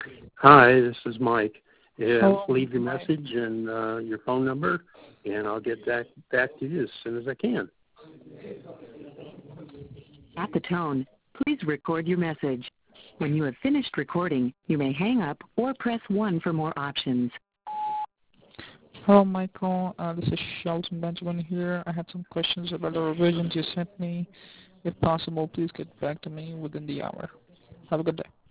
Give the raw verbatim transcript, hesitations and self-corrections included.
Hi, this is Mike. Yeah, Hello, leave your Mike. message and uh, your phone number, and I'll get back, back to you as soon as I can. At the tone, please record your message. When you have finished recording, you may hang up or press one for more options. Hello, Michael. Uh, this is Shelton Benjamin here. I had some questions about the revisions you sent me. If possible, please get back to me within the hour. Have a good day.